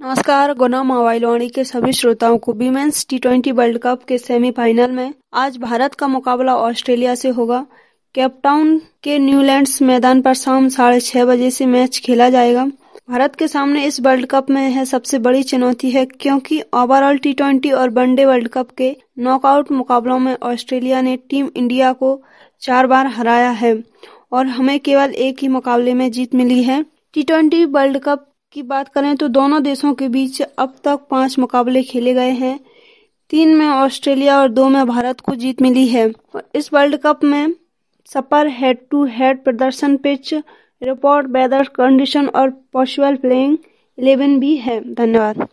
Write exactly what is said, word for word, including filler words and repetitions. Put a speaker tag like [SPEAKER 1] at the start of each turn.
[SPEAKER 1] नमस्कार। गुना मोबाइल वाणी के सभी श्रोताओं को women's T twenty world cup के सेमीफाइनल में आज भारत का मुकाबला ऑस्ट्रेलिया से होगा। केपटाउन के न्यूलैंड्स मैदान पर शाम साढ़े छह बजे से मैच खेला जाएगा। भारत के सामने इस वर्ल्ड कप में यह सबसे बड़ी चुनौती है, क्योंकि ओवरऑल टी ट्वेंटी और वनडे वर्ल्ड कप के नॉकआउट मुकाबलों में ऑस्ट्रेलिया ने टीम इंडिया को चार बार हराया है और हमें केवल एक ही मुकाबले में जीत मिली है। टी ट्वेंटी वर्ल्ड कप की बात करें तो दोनों देशों के बीच अब तक पांच मुकाबले खेले गए हैं। तीन में ऑस्ट्रेलिया और दो में भारत को जीत मिली है। इस वर्ल्ड कप में सपर हेड टू हेड प्रदर्शन, पिच रिपोर्ट, वेदर कंडीशन और पॉसिबल प्लेइंग इलेवन भी है। धन्यवाद।